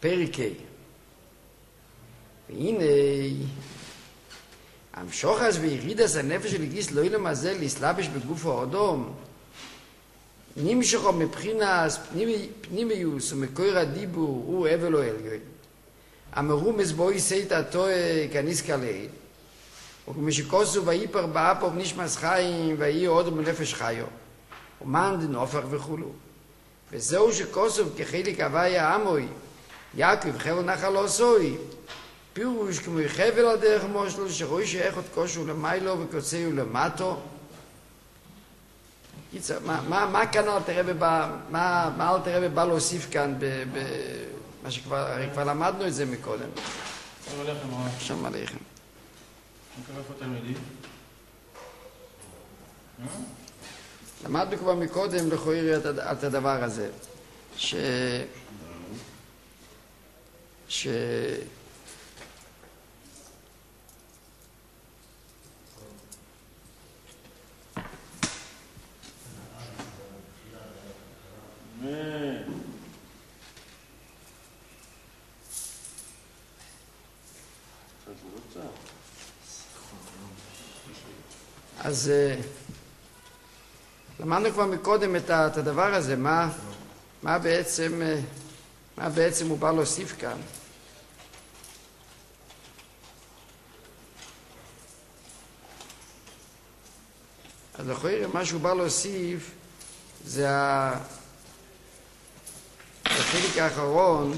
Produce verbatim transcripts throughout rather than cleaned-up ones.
פריקי. והנה, המשוחס וירידס הנפש של גיס לא ילם הזה להסלבש בגוף האודום, נמשכו מבחינס פנימיוס ומקור הדיבור הוא אבל או אלגוי. אמרו מזבוי סייט התוה כניס כלי, וכמשקוסו ואיפר באפו נשמס חיים ואי אודום ונפש חיו, ומן דנופך וכולו. וזהו שקוסו כחלק הוויה עמוי, יעקב חבל נחל עושוי, פירוש כמו חבל על דרך מושלו, שרואי שאיכות קושו למיילו וקוצאו למטו. מה, מה, מה כאן אל תראה בבא, מה, מה אל תראה בבא להוסיף כאן, ב, ב, מה שכבר, הרי כבר למדנו את זה מקודם. שלום עליכם, הרב. שלום עליכם. מה קרה פה תלמידים? למדנו כבר מקודם לכויר את הדבר הזה, ש... ש... אז למדנו כבר מקודם את הדבר הזה, מה, מה בעצם, מה בעצם הוא בא להוסיף כאן. אז לכאורה מה שהוא בא להוסיף זה החלק האחרון,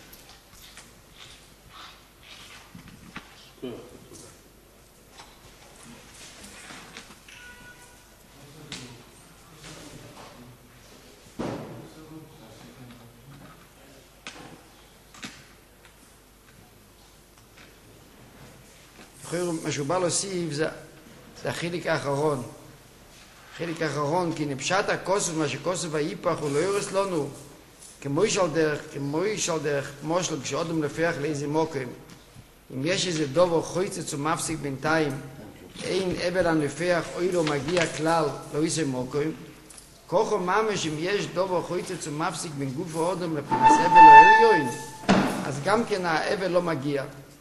מה שהוא בא להוסיף זה, זה החלק האחרון. החלק האחרון, כי נפשט הכוסף, מה שכוסף היפח הוא לא יורס לנו, כמו איש על דרך, כמו איש על דרך, כמו של כשאודם לפח לאיזה מוקם. אם יש איזה דובר חויצץ ומפסיק בינתיים, אין אבל הנפח אוי לא מגיע כלל, לא איזה מוקם. כוחו ממש, אם יש דובר חויצץ ומפסיק בין גוף האודם לפנס אבל לא אליון, אז גם כן האבל לא מגיע.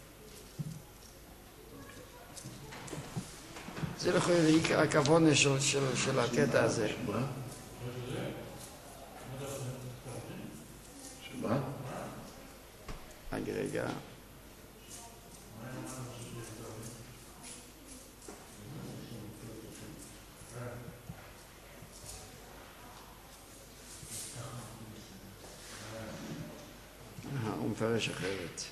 זה לכאורה עיקר הכוונה של, של, של הקטע הזה. שמה? רגע, רגע. הוא מפרש אחרת.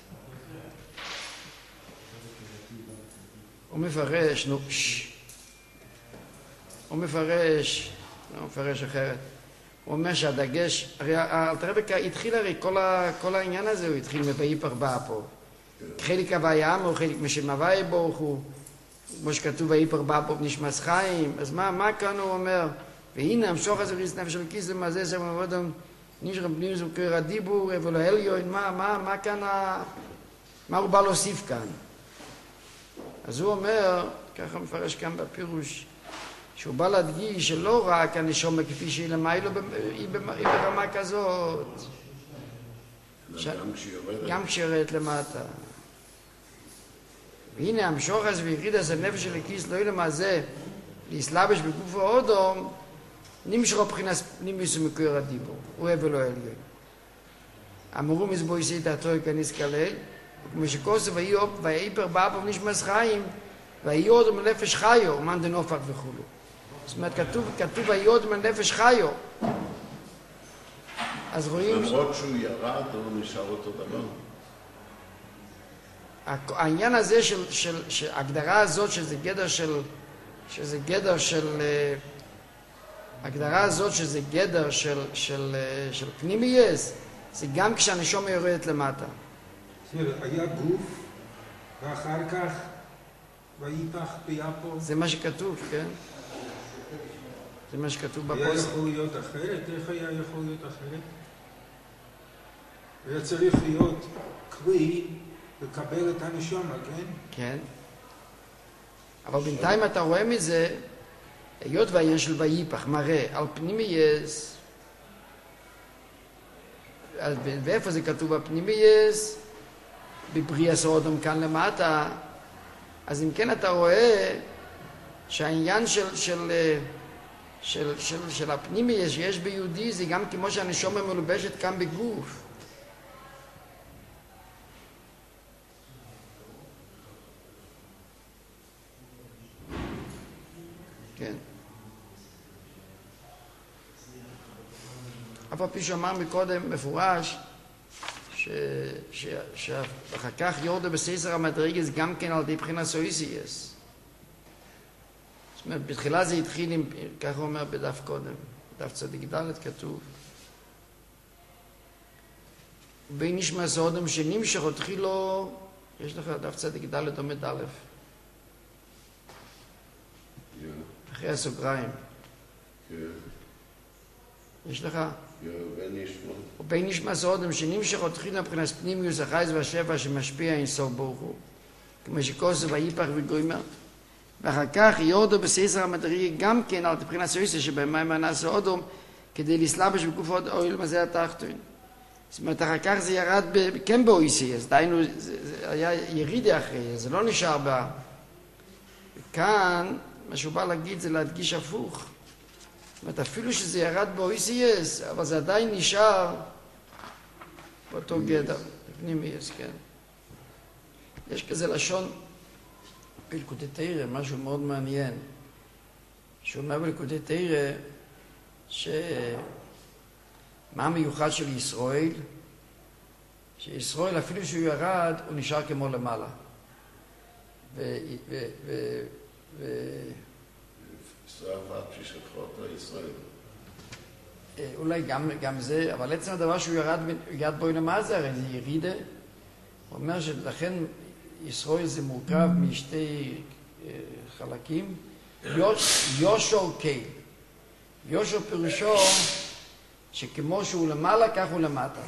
הוא מפרש, נו, ששש. הוא מפרש, הוא מפרש אחרת. הוא אומר שהדגש, הרי אלתרעבי התחיל הרי כל, ה, כל העניין הזה, הוא התחיל מבאיפר בא פה. חלק הוויה עמו, חלק משם הוויה ברוך הוא, כמו שכתוב באיפר בא פה נשמס חיים, אז מה, מה כאן הוא אומר? והנה המשוך הזה ריס נפש של כיס למזה שם עבודם, נשרם פנים זוכר הדיבור, אבל האליון, מה, מה, מה כאן, ה, מה הוא בא להוסיף כאן? אז הוא אומר, ככה מפרש כאן בפירוש, שהוא בא להדגיש שלא רק הנשמה כפי שהיא למיילו, היא ברמה כזאת. גם כשיורדת למטה. והנה המשוחס וירידס הנפש של הכיס לא ילמה זה להסלבש בגוף האודום, נמשכו מבחינת פנימיוס ומקור הדיבור. הוא אבל לא עליון. אמרו מזבוי סייט התוה כניס כלי, וכמו שכוסף והאיפר באפו נשמס חיים, והיוד מנפש חיו, ומן דנופק וכולו. זאת אומרת, כתוב, כתוב היוד מנפש חיו. אז רואים... למרות שהוא ירד, הוא נשאר אותו דבר. העניין הזה של, של, של הגדרה הזאת, שזה גדר של, שזה גדר של, הגדרה הזאת שזה גדר של, של, של פנימייס, זה גם כשהנשמה יורדת למטה. היה גוף, ואחר כך ויפח ביפו. זה מה שכתוב, כן? זה מה שכתוב בפוסק. היה יכול להיות אחרת? איך היה יכול להיות אחרת? היה צריך להיות כלי לקבל את הנשמה, כן? כן. אבל בינתיים אתה רואה מזה, היות והעניין של ויפח מראה על פנימייס, אז ואיפה זה כתוב בפנימייס? בבריאס אודום כאן למטה. אז אם כן אתה רואה שהעניין של, של, של, של, של הפנימייס שיש ביהודי זה גם כמו שהנשמה מלובשת כאן בגוף. כן. אף על פי שאמר מקודם מפורש שאחר כך יורדה בסייסר המדרגס גם כן על די בחינה סויסייס. זאת אומרת, בתחילה זה התחיל עם, כך הוא אומר בדף קודם, דף צדיק ד' כתוב בין נשמע סעודם שנמשך התחילו, יש לך דף צדיק ד' עומד א' אחרי הסוגריים יש לך ובין נשמע סעודם שנמשך התחילה מבחינת פנימיוס החייס והשפע שמשפיע אין סוף ברוך הוא כמו שכוסף היפח וגוימר ואחר כך יורדו בסייסר המדרגה גם כן על מבחינת סויסה שבמים הנעשה אודום כדי לסלבש בגוף עוד אוהל מזה התחתון. זאת אומרת, אחר כך זה ירד כן באויסי, אז דיינו, זה היה ירידה אחרי, זה לא נשאר בה. וכאן, מה שהוא בא להגיד זה להדגיש הפוך. זאת אומרת, אפילו שזה ירד באויסי, אבל זה עדיין נשאר באותו גדר, פנימייס, כן. יש כזה לשון בליקוטי תורה, משהו מאוד מעניין. שהוא אומר בליקוטי תורה, שמה המיוחד של ישראל? שישראל אפילו שהוא ירד, הוא נשאר כמו למעלה. ו... ו... ו... ו... אולי גם, גם זה, אבל עצם הדבר שהוא ירד, ירד בו למעלה זה הרי זה ירידה. הוא אומר שלכן ישראל זה מורכב משתי חלקים. יוש, יושו קייל. יושו פירושו שכמו שהוא למעלה, כך הוא למטה.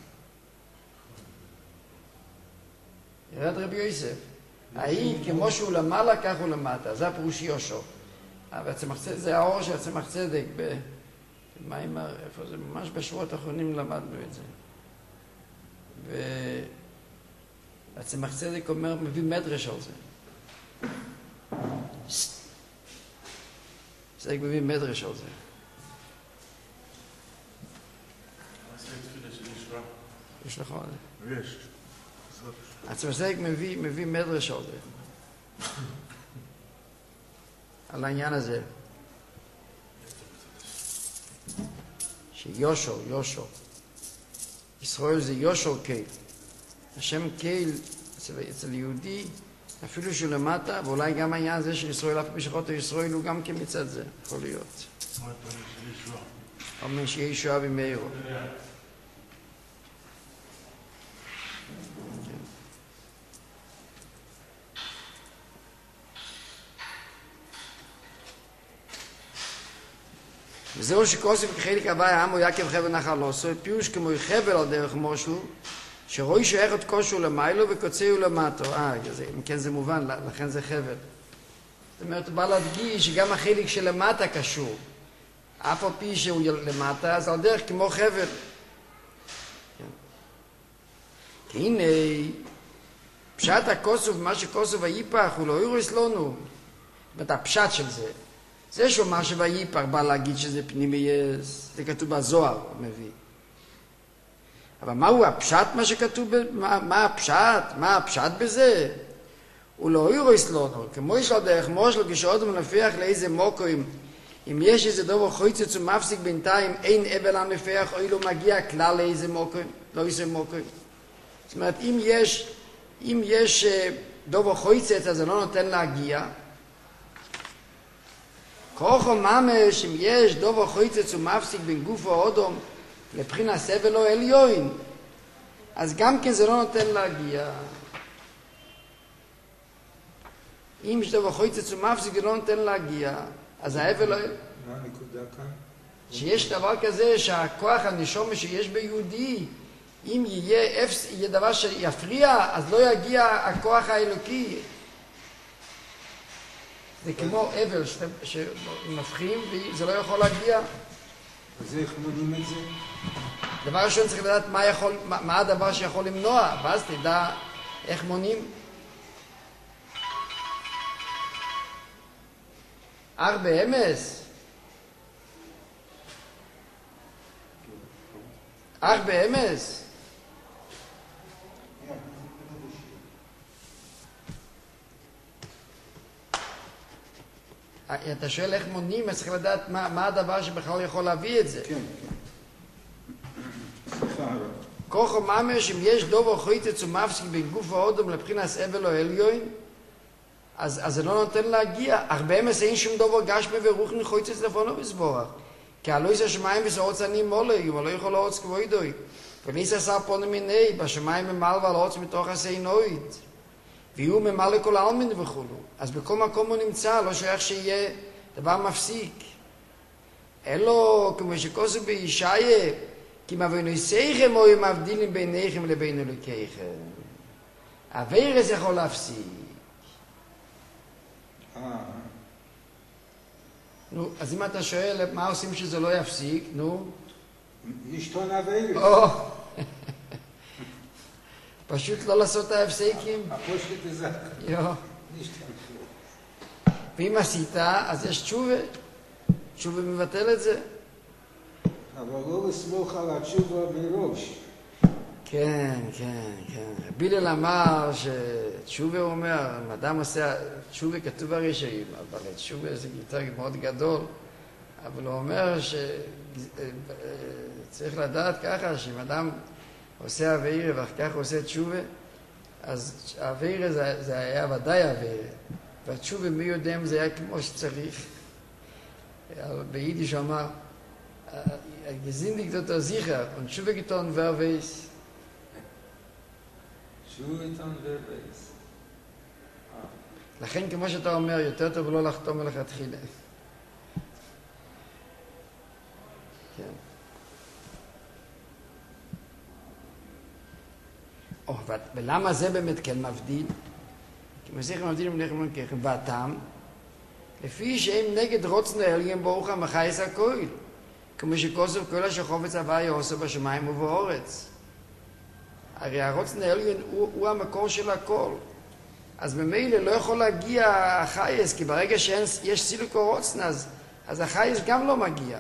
ירד רבי יוסף. האי, כמו שהוא למעלה, כך הוא למטה. זה הפירוש יושו. אבל זה האור של הצמח צדק. במיימר, איפה זה? ממש בשבועות האחרונים למדנו את זה. והצמח צדק אומר, מביא מדרש על זה. צדק מביא מדרש על זה. יש לך עוד? יש. הצמח צדק מביא, מביא מדרש על זה. על העניין הזה. שיושו, יושו. ישראל זה יושו קייל. השם קייל אצל, אצל יהודי, אפילו שהוא למטה, ואולי גם העניין הזה של ישראל, אף משכות ישראל הוא גם כמצד זה, יכול להיות. אומר שיהיה ישועה במהירו. וזהו שכוסף כחלק הבא העמו יקב חבל נחל עושו, פירוש כמו חבל על דרך מושלו, שרואי שאיך את כושו למיילו וקוצאו למטו. אה, אם כן זה מובן, לכן זה חבל. זאת אומרת, הוא בא להדגיש שגם החלק שלמטה קשור. אף על פי שהוא למטה, אז על דרך כמו חבל. כי הנה, פשט הכוסף, מה שכוסף היפח, הוא לא ירוס לנו. זאת אומרת, הפשט של זה. זה שהוא מה שויפח בא להגיד שזה פנימייס, זה כתוב בזוהר, הוא מביא. אבל מהו הפשט מה שכתוב, מה, מה הפשט? מה הפשט בזה? הוא לא ירוס לנו, כמו יש לו דרך מושל, כשעוד הוא מנפח לאיזה מוקוים, אם יש איזה דובר חויצץ ומפסיק בינתיים, אין אבל המפח, או לא מגיע כלל לאיזה מוקוים, לא איזה מוקוים. זאת אומרת, אם יש, אם יש דובר חויצץ, אז זה לא נותן להגיע, כוחו ממש, אם יש דובר חויצץ ומפסיק בין גוף האודום לבחינה סבל או עליון, אז גם כן זה לא נותן להגיע. אם יש דובר חויצץ ומפסיק זה לא נותן להגיע, אז האבל לא... מה הנקודה כאן? שיש דבר כזה שהכוח הנשום שיש ביהודי, אם יהיה, יהיה דבר שיפריע, אז לא יגיע הכוח האלוקי. זה כמו אבל שמפחים וזה לא יכול להגיע. אז איך מונים את זה? דבר ראשון צריך לדעת מה, יכול, מה, מה הדבר שיכול למנוע, ואז תדע איך מונים. אך באמס? אך באמס? אתה שואל איך מונים, אז צריך לדעת מה, מה הדבר שבכלל יכול להביא את זה. כן. סליחה הרב. כוחו ממש, אם יש דובר חויצץ ומפסיק בין גוף האודם לבחינס אבל או עליון, אז, אז זה לא נותן להגיע. אך באמס אין שום דובר גשמי ורוחני חויצץ לפונו בסבורך. כי הלא יש השמיים וסעוץ אני מולי, ולא יכול לעוץ כבוידוי. וליס עשה פונו מיני, בשמיים ממל ועל עוץ מתוך הסעינויד. ויהיו ממלא כל העלמין וכולו. אז בכל מקום הוא נמצא, לא שייך שיהיה דבר מפסיק. אלו, כמו שכוסו בישעיה, כי מבינויסייכם או הם מבדילים ביניכם לבין אלוקיכם. הווירס יכול להפסיק. אה, נו, אז אם אתה שואל מה עושים שזה לא יפסיק, נו? נשתון הווירס. או, פשוט לא לעשות את ההפסקים. הפושט הזה. יו. נשתון. ואם עשית, אז יש תשובה. תשובה מבטל את זה. אבל לא לסמוך על התשובה מראש. כן, כן, כן. בילל אמר שתשובה הוא אומר, אם אדם עושה, תשובה כתוב הרי שאם, אבל תשובה זה יותר מאוד גדול, אבל הוא אומר שצריך לדעת ככה, שאם אדם עושה עבירה ואחר כך עושה תשובה, אז העבירה זה, זה היה ודאי עבירה, והתשובה מי יודע אם זה היה כמו שצריך. ביידיש הוא אמר, גזינדיק דוטר זיכר, ותשובה גיטון ורוויס. שויטון ובייס. לכן כמו שאתה אומר, יותר טוב לא לחתום מלכתחילה. כן. או, ולמה זה באמת כן מבדיל? כי מסכם מבדילים בניכם ולנכם, והטעם, לפי שהם נגד רוצנו העליון ברוך המחייס הכל, כמו שכוסף כל אשר חופץ הוויה עושה בשמיים ובאורץ. הרי הרוצנו העליון הוא, הוא המקור של הכל. אז ממילא לא יכול להגיע החייס, כי ברגע שיש סילוקו רוצנה, אז, אז החייס גם לא מגיע.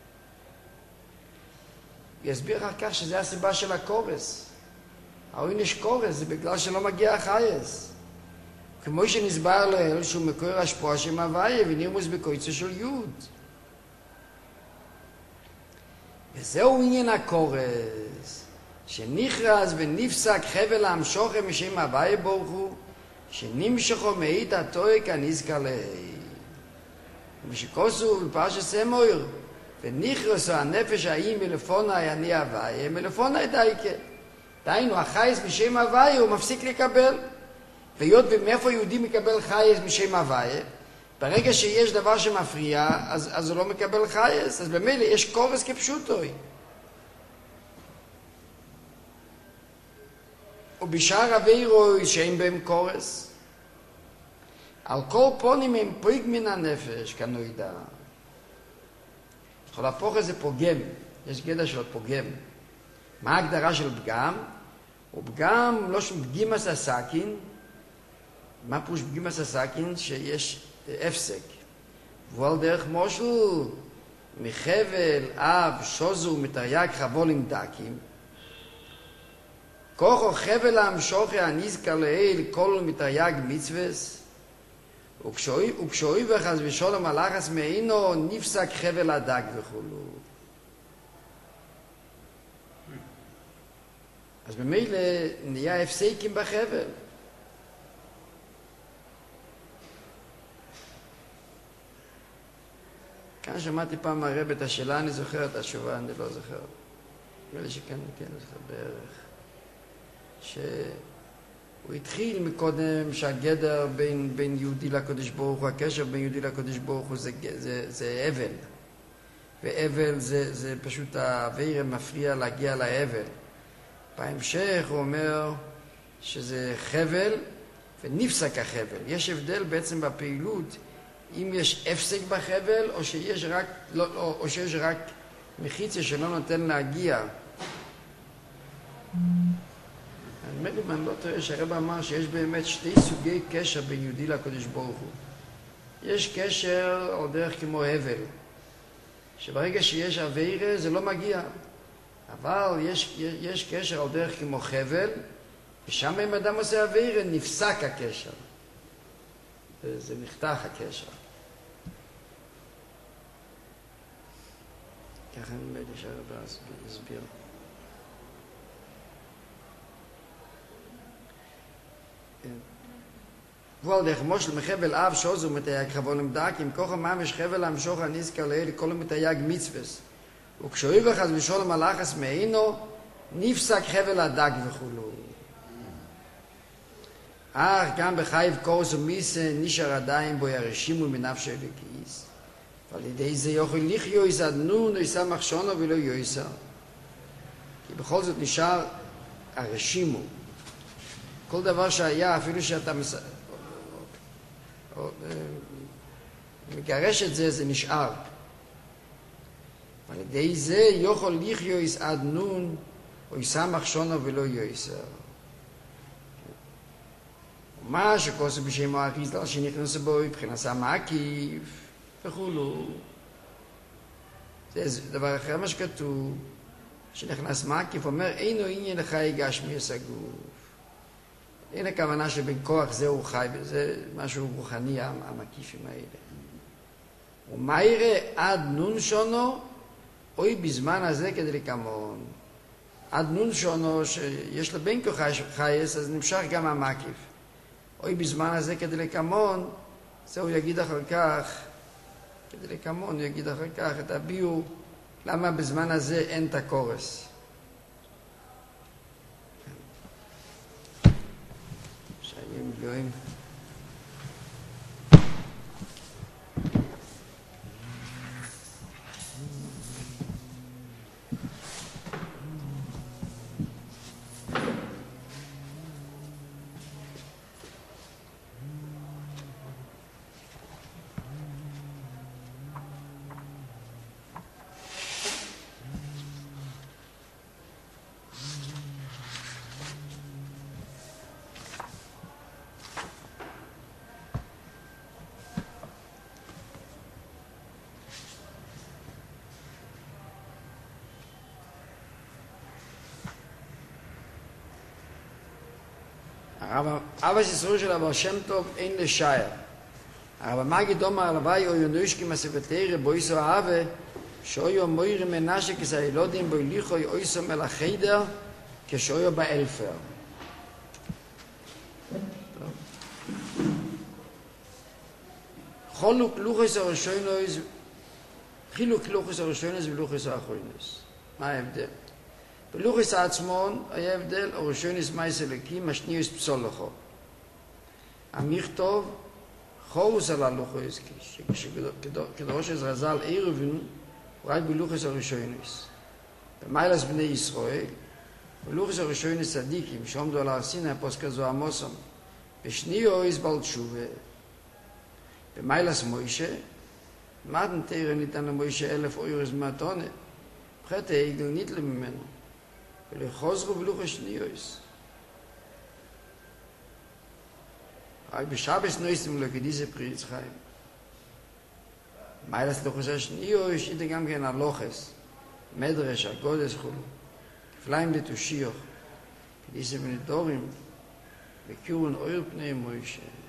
יסביר אחר כך שזה הסיבה של הקורס. העונש קורס זה בגלל שלא מגיע החייס. כמו שנסבר לאל שהוא מקור השפוע שם הוויה ונירמוס בקויצו של יוד. וזהו עניין הקורס, שנכרז ונפסק חבל המשוכם משם הוויה ברוך הוא, שנמשכו מאית התויק הנזכר להי. ושכוסו בפרשת סמויר, ונכרסו הנפש האי מלפונה אני הוויה, מלפונה דייקה. דיינו, החייס משם הוויה הוא מפסיק לקבל. והיות ומאיפה יהודי מקבל חייס משם הוויה, ברגע שיש דבר שמפריע, אז, אז הוא לא מקבל חייס, אז במילא יש קורס כפשוטוי. ובשאר הווירוי שאין בהם קורס, על כל פונים הם פריג מן הנפש, כנוידע. כל הפוך הזה פוגם, יש גדע של פוגם. מה ההגדרה של פגם? הוא פגם לא שם פגימס הסכין, מה פירוש פגימס הסכין? שיש הפסק. ועל דרך מושל, מחבל, אב, שוזו, מתרי"ג חבולים דקים, כוחו חבל המשוכי הנזכר לאל כל מתרי"ג מצווס, וכשאוי וחס ושולם הלחס מעינו נפסק חבל הדק וכולו. אז במילא נהיה הפסקים בחבל. כאן שמעתי פעם מהרב את השאלה, אני זוכר את התשובה, אני לא זוכר. נראה לי שכן, כן, זוכר בערך. שהוא התחיל מקודם שהגדר בין, בין יהודי לקודש ברוך הוא, הקשר בין יהודי לקודש ברוך הוא זה, זה, זה אבל. ואבל זה, זה פשוט העביר מפריע להגיע לאבל. בהמשך הוא אומר שזה חבל ונפסק החבל. יש הבדל בעצם בפעילות אם יש הפסק בחבל או שיש רק, לא, או, או שיש רק מחיצה שלא נותן להגיע נדמה לי, אני לא טועה, שהרב אמר שיש באמת שתי סוגי קשר בין יהודי לקדוש ברוך הוא. יש קשר על דרך כמו הבל, שברגע שיש עבירה זה לא מגיע. אבל יש, יש קשר על דרך כמו חבל, ושם אם אדם עושה עבירה נפסק הקשר. זה נחתך הקשר. ככה נדמה לי שהרב הסביר. ועל דרך מושל מחבל אב שוזו מתייג חבול למדק, עם כוח הממש חבל המשוך הנזכר לאל כל מתייג מצווס. וכשאויב אחד ושולם הלחס מעינו, נפסק חבל הדק וכולו. אך גם בחייב קורס ומיסה נשאר עדיין בו ירשימו מנפשו לכיס. ועל ידי זה יוכל לחיוס עד נו נויסה מחשונו ולא יויסה. כי בכל זאת נשאר הרשימו. כל דבר שהיה, אפילו שאתה מס... או, או, מגרש את זה, זה נשאר. ועל ידי זה יוכל לחיוס עד נון או יסמך שונו ולא יויסר. מה שכוסו בשם האריזל שנכנס בו מבחינת המקיף וכולו. זה דבר אחר מה שכתוב, שנכנס מקיף, אומר אינו עניין לחיי גשמי הסגוף. אין הכוונה שבין כוח זה הוא חי, זה משהו רוחני המקיפים האלה. ומה יראה עד נון שונו, אוי בזמן הזה כדי לקמון. עד נון שונו שיש לו בין כוח חייס, אז נמשך גם המקיף. אוי בזמן הזה כדי לקמון, זה הוא יגיד אחר כך, כדי לקמון הוא יגיד אחר כך את הביאו, למה בזמן הזה אין את הקורס. שאים גויים. אבא שסרור של אבר שם טוב אין לשער. אבל מה גדום הרלוואי או ינוישקי מספטרי בויסו אהבה שאויו מוירי מנשה כסאילודים בו ליחוי אויסו מלחיידר כשאויו באלפר. חולוק לוחס הראשונויז חילוק לוחס הראשונויז ולוחס האחרונויז. מה ההבדל? בלוחס העצמון היה הבדל הראשונויז מייס אלוקים השניוס פסולוכו. המכתוב חורוס על הלוחס כדרוש אז רזל עירבין רק בלוחס הראשונויז. במיילס בני ישראל בלוחס הראשונויז צדיקים שעומדו על הרסינה פוסק הזו עמוסם בשניוס בעל תשובה. במיילס מוישה מתן תראה ניתן למוישה אלף אוירס מתונה פחת העגל ניתלה ממנו ולחוזרו בלוחס שניוס. רק בשבס נויסים לו כדיזה פריץ חיים. מיילס לוחס השניוס איתה גם כן הלוחס מדרש, הגודס חולו כפליים לתושיוך כדיזה בנדורים וקיורן אויר פני מוישה